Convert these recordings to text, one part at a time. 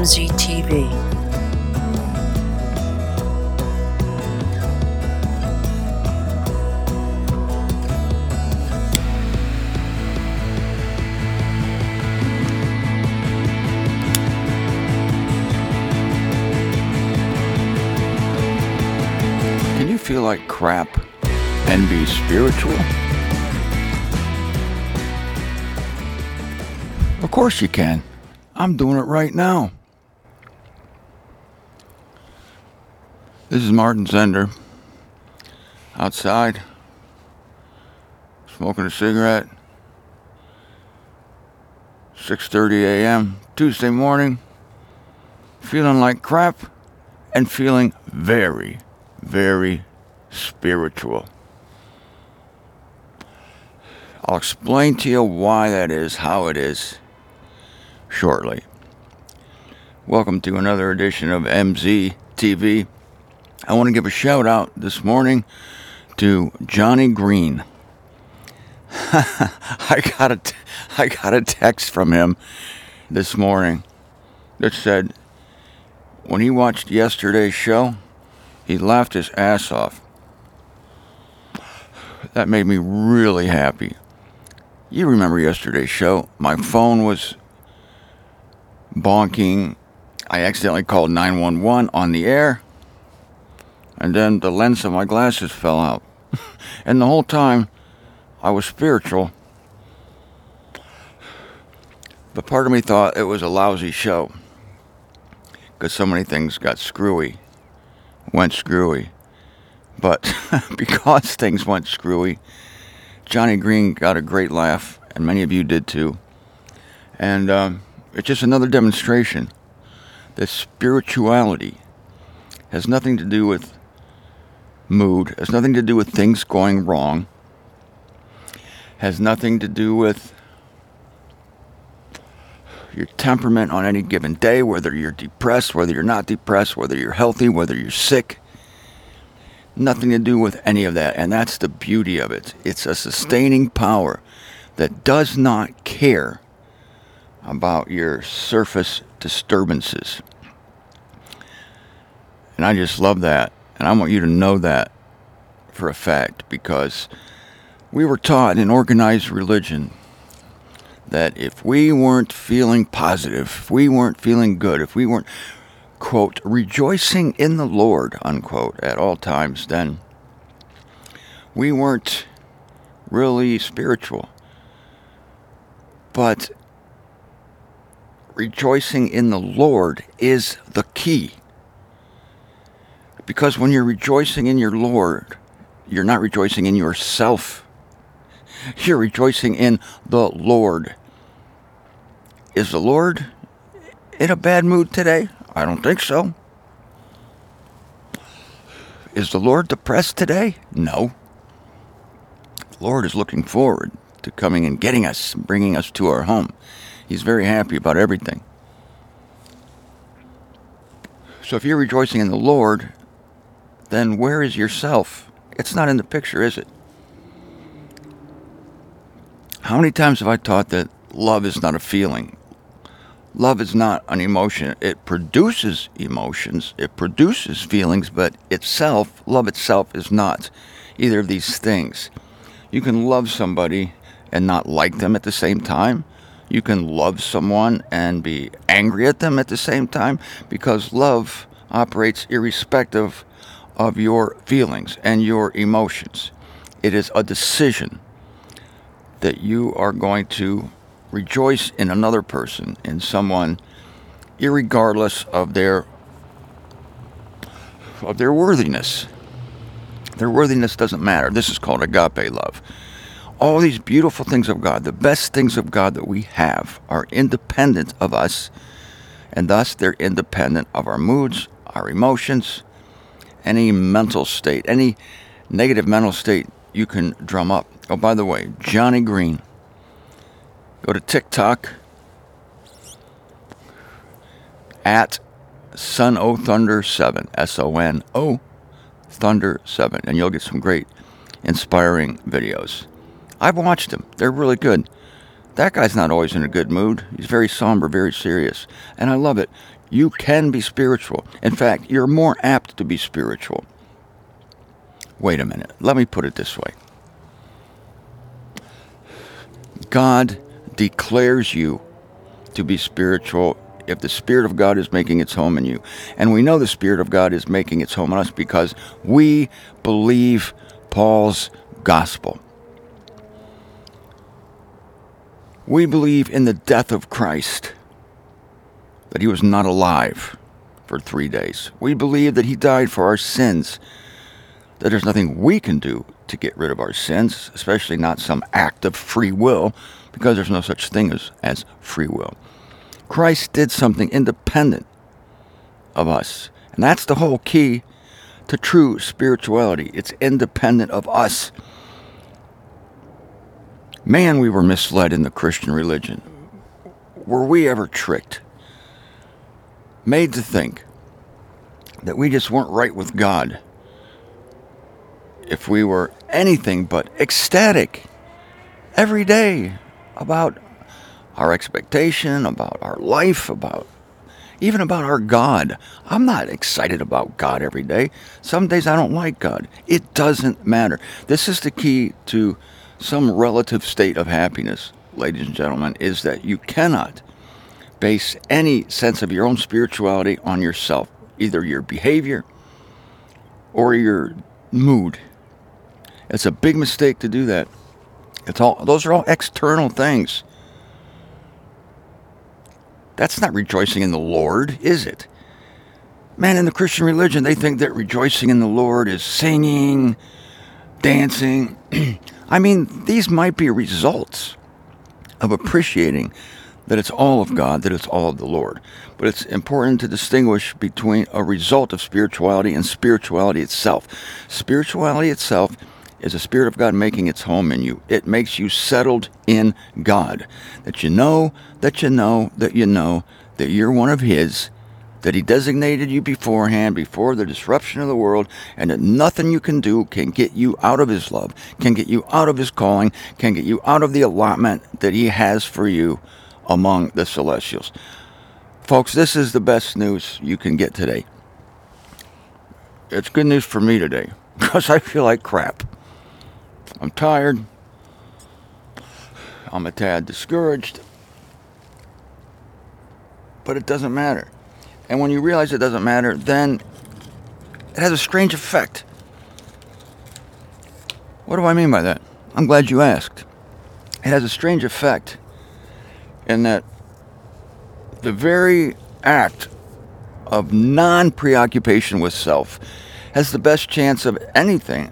MZTV. Can you feel like crap and be spiritual? Of course you can. I'm doing it right now. This is Martin Zender. Outside. Smoking a cigarette. 6:30 a.m. Tuesday morning. Feeling like crap and feeling very, very spiritual. I'll explain to you why that is, how it is, shortly. Welcome to another edition of MZ TV. I want to give a shout out this morning to Johnny Green. I got a text from him this morning that said when he watched yesterday's show, he laughed his ass off. That made me really happy. You remember yesterday's show. My phone was bonking. I accidentally called 911 on the air. And then the lens of my glasses fell out. And the whole time, I was spiritual. But part of me thought it was a lousy show. Because so many things got screwy. Went screwy. But because things went screwy, Johnny Green got a great laugh, and many of you did too. And it's just another demonstration that spirituality has nothing to do with mood, has nothing to do with things going wrong, has nothing to do with your temperament on any given day, whether you're depressed, whether you're not depressed, whether you're healthy, whether you're sick. Nothing to do with any of that, and that's the beauty of it. It's a sustaining power that does not care about your surface disturbances. And I just love that, and I want you to know that for a fact, because we were taught in organized religion that if we weren't feeling positive, if we weren't feeling good, if we weren't, quote, rejoicing in the Lord, unquote, at all times, then we weren't really spiritual. But rejoicing in the Lord is the key. Because when you're rejoicing in your Lord, you're not rejoicing in yourself. You're rejoicing in the Lord. Is the Lord in a bad mood today? I don't think so. Is the Lord depressed today? No. The Lord is looking forward to coming and getting us, bringing us to our home. He's very happy about everything. So if you're rejoicing in the Lord, then where is yourself? It's not in the picture, is it? How many times have I taught that love is not a feeling? Love is not an emotion. It produces emotions. It produces feelings, but love itself is not either of these things. You can love somebody and not like them at the same time. You can love someone and be angry at them at the same time, because love operates irrespective of your feelings and your emotions. It is a decision that you are going to rejoice in another person, in someone, irregardless of their worthiness. Their worthiness doesn't matter. This is called agape love. All these beautiful things of God, the best things of God that we have, are independent of us, and thus they're independent of our moods, our emotions, any mental state, any negative mental state you can drum up. Oh, by the way, Johnny Green. Go to TikTok at Son-O Thunder 7, S-O-N-O Thunder 7, and you'll get some great, inspiring videos. I've watched them. They're really good. That guy's not always in a good mood. He's very somber, very serious. And I love it. You can be spiritual. In fact, you're more apt to be spiritual. Wait a minute. Let me put it this way. God declares you to be spiritual if the Spirit of God is making its home in you. And we know the Spirit of God is making its home in us because we believe Paul's gospel. We believe in the death of Christ, that he was not alive for 3 days. We believe that he died for our sins, that there's nothing we can do to get rid of our sins, especially not some act of free will, because there's no such thing as free will. Christ did something independent of us, and that's the whole key to true spirituality. It's independent of us. Man, we were misled in the Christian religion. Were we ever tricked? Made to think that we just weren't right with God if we were anything but ecstatic every day about our expectation, about our life, even about our God. I'm not excited about God every day. Some days I don't like God. It doesn't matter. This is the key to some relative state of happiness, ladies and gentlemen, is that you cannot base any sense of your own spirituality on yourself, either your behavior or your mood. It's a big mistake to do that. Those are all external things. That's not rejoicing in the Lord, is it? Man, in the Christian religion, they think that rejoicing in the Lord is singing, dancing. I mean, these might be results of appreciating that it's all of God, that it's all of the Lord. But it's important to distinguish between a result of spirituality and spirituality itself. Spirituality itself is the Spirit of God making its home in you. It makes you settled in God. That you know, that you know, that you know that you're one of His, that He designated you beforehand, before the disruption of the world, and that nothing you can do can get you out of His love, can get you out of His calling, can get you out of the allotment that He has for you among the celestials. Folks, this is the best news you can get today. It's good news for me today, because I feel like crap. I'm tired. I'm a tad discouraged. But it doesn't matter. And when you realize it doesn't matter, then it has a strange effect. What do I mean by that? I'm glad you asked. It has a strange effect in that the very act of non-preoccupation with self has the best chance of anything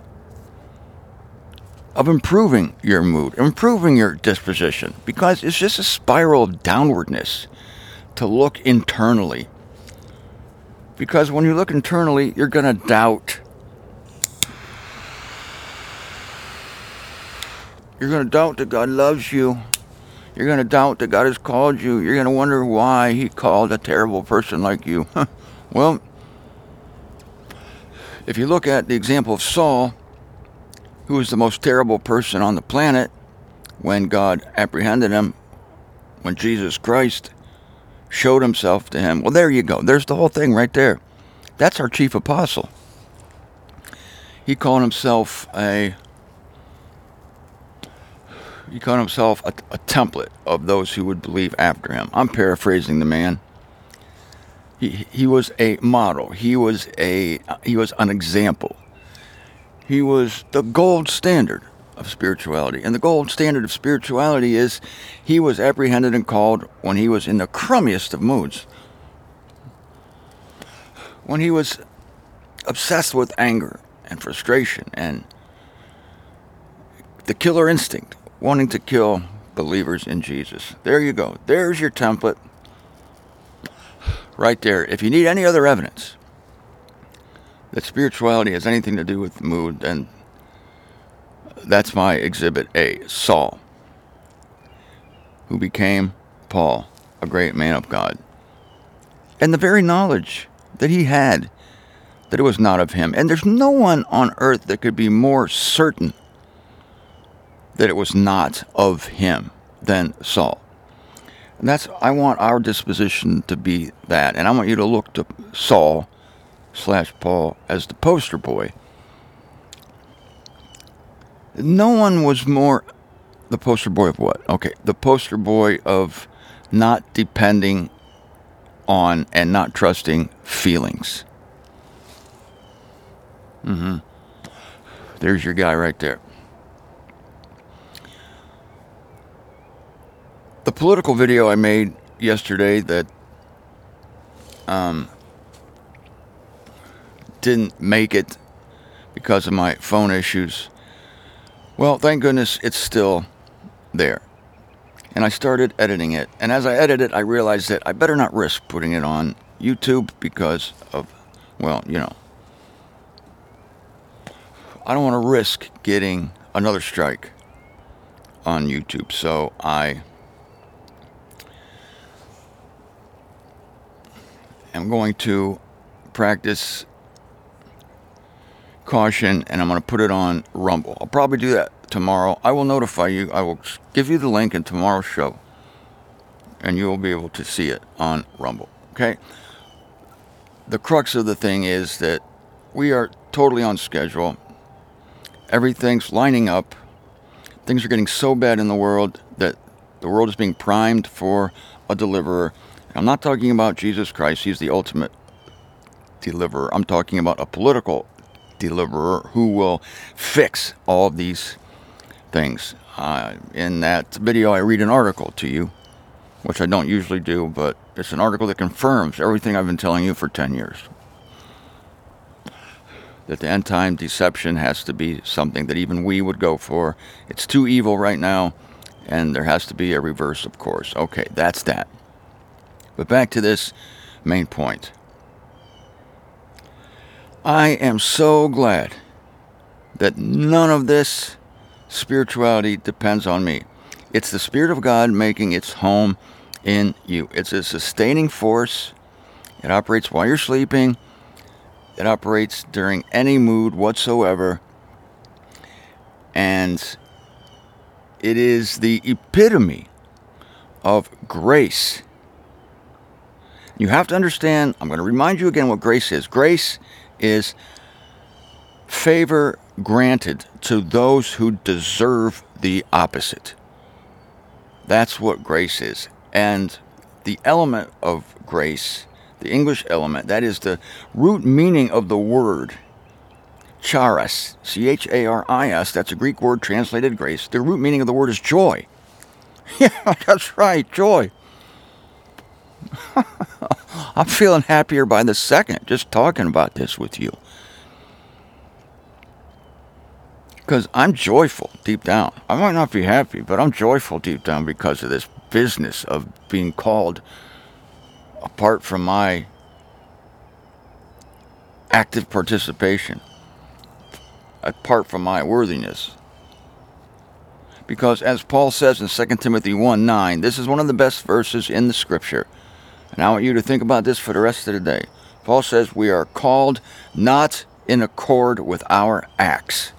of improving your mood, improving your disposition, because it's just a spiral of downwardness to look internally. Because when you look internally, you're going to doubt. You're going to doubt that God loves you. You're going to doubt that God has called you. You're going to wonder why He called a terrible person like you. Well, if you look at the example of Saul, who was the most terrible person on the planet when God apprehended him, when Jesus Christ showed Himself to him. Well, there you go. There's the whole thing right there. That's our chief apostle. He called himself a template of those who would believe after him. I'm paraphrasing the man. He was a model. He was an example. He was the gold standard of spirituality. And the gold standard of spirituality is he was apprehended and called when he was in the crummiest of moods. When he was obsessed with anger and frustration and the killer instinct, wanting to kill believers in Jesus. There you go. There's your template. Right there. If you need any other evidence that spirituality has anything to do with mood, then that's my exhibit A, Saul, who became Paul, a great man of God. And the very knowledge that he had that it was not of him. And there's no one on earth that could be more certain that it was not of him. than Saul. And I want our disposition to be that. And I want you to look to Saul/Paul as the poster boy. No one was more the poster boy of what? Okay, the poster boy of not depending on and not trusting feelings. There's your guy right there. The political video I made yesterday that didn't make it because of my phone issues. Well, thank goodness it's still there. And I started editing it. And as I edited it, I realized that I better not risk putting it on YouTube because of, well, you know, I don't want to risk getting another strike on YouTube. So I am going to practice caution, and I'm going to put it on Rumble. I'll probably do that tomorrow. I will notify you. I will give you the link in tomorrow's show, and you will be able to see it on Rumble. Okay? The crux of the thing is that we are totally on schedule. Everything's lining up. Things are getting so bad in the world that the world is being primed for a deliverer. I'm not talking about Jesus Christ. He's the ultimate deliverer. I'm talking about a political deliverer who will fix all of these things. In that video, I read an article to you, which I don't usually do, but it's an article that confirms everything I've been telling you for 10 years. That the end time deception has to be something that even we would go for. It's too evil right now, and there has to be a reverse, of course. Okay, that's that. But back to this main point. I am so glad that none of this spirituality depends on me. It's the Spirit of God making its home in you. It's a sustaining force. It operates while you're sleeping. It operates during any mood whatsoever. And it is the epitome of grace. You have to understand, I'm going to remind you again what grace is. Grace is favor granted to those who deserve the opposite. That's what grace is. And the element of grace, the English element, that is the root meaning of the word charis, charis, that's a Greek word translated grace. The root meaning of the word is joy. Yeah, that's right, joy. I'm feeling happier by the second just talking about this with you. Because I'm joyful deep down. I might not be happy, but I'm joyful deep down because of this business of being called apart from my active participation, apart from my worthiness. Because as Paul says in 2 Timothy 1:9, this is one of the best verses in the scripture. And I want you to think about this for the rest of the day. Paul says we are called not in accord with our acts.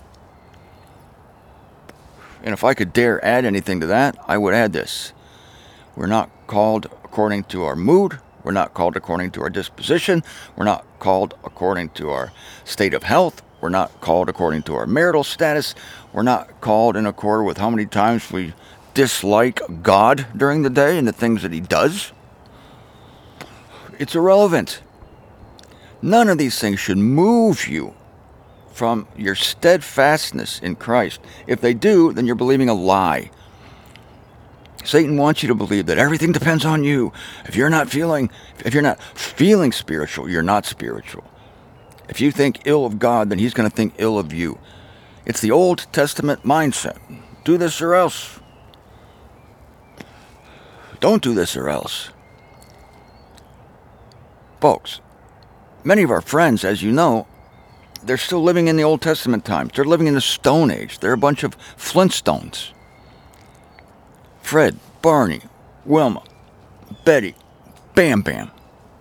And if I could dare add anything to that, I would add this. We're not called according to our mood. We're not called according to our disposition. We're not called according to our state of health. We're not called according to our marital status. We're not called in accord with how many times we dislike God during the day and the things that He does. It's irrelevant. None of these things should move you from your steadfastness in Christ. If they do, then you're believing a lie. Satan wants you to believe that everything depends on you. If you're not feeling spiritual, you're not spiritual. If you think ill of God, then He's going to think ill of you. It's the Old Testament mindset. Do this or else. Don't do this or else. Folks, many of our friends, as you know, they're still living in the Old Testament times. They're living in the Stone Age. They're a bunch of Flintstones. Fred, Barney, Wilma, Betty, Bam Bam,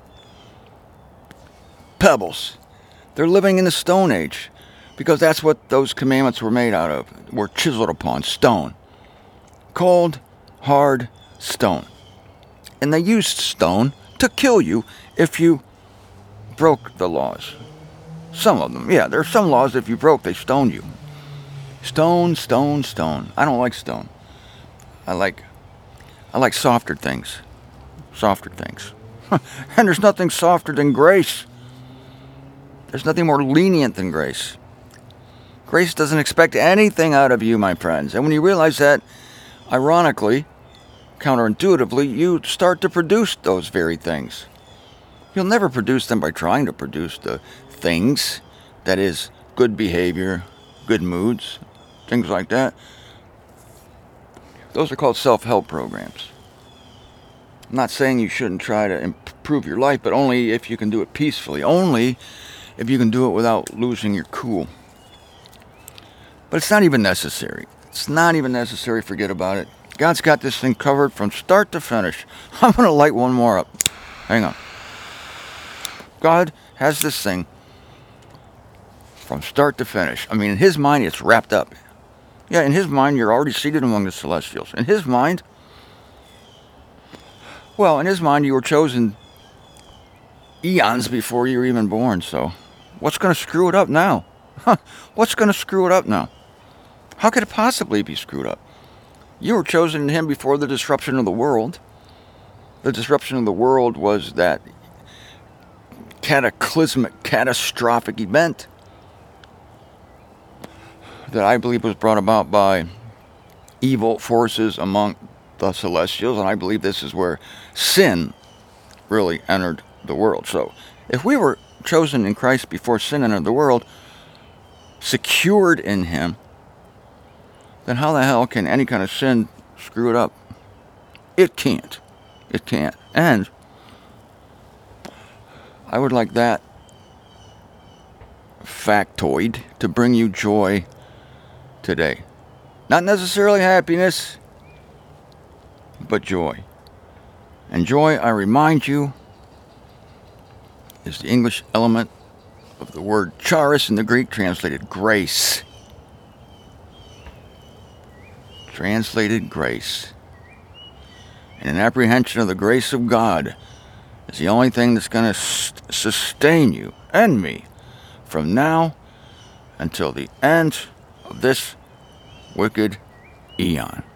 Pebbles. They're living in the Stone Age because that's what those commandments were made out of, were chiseled upon stone. Cold, hard stone. And they used stone to kill you if you broke the laws. Some of them, yeah. There are some laws if you broke, they stoned you. Stone, stone, stone. I don't like stone. I like softer things. Softer things. And there's nothing softer than grace. There's nothing more lenient than grace. Grace doesn't expect anything out of you, my friends. And when you realize that, ironically, counterintuitively, you start to produce those very things. You'll never produce them by trying to produce the things, that is, good behavior, good moods, things like that. Those are called self-help programs. I'm not saying you shouldn't try to improve your life, but only if you can do it peacefully. Only if you can do it without losing your cool. But it's not even necessary. It's not even necessary. Forget about it. God's got this thing covered from start to finish. I'm going to light one more up. Hang on. God has this thing from start to finish. I mean, in His mind, it's wrapped up. Yeah, in His mind, you're already seated among the celestials. In His mind, you were chosen eons before you were even born. So what's going to screw it up now? What's going to screw it up now? How could it possibly be screwed up? You were chosen in Him before the disruption of the world. The disruption of the world was that cataclysmic, catastrophic event that I believe was brought about by evil forces among the celestials, and I believe this is where sin really entered the world. So, if we were chosen in Christ before sin entered the world, secured in Him, then how the hell can any kind of sin screw it up? It can't. It can't. And I would like that factoid to bring you joy today. Not necessarily happiness, but joy. And joy, I remind you, is the English element of the word charis in the Greek, translated grace. Translated grace. And an apprehension of the grace of God is the only thing that's going to sustain you and me from now until the end of this wicked eon.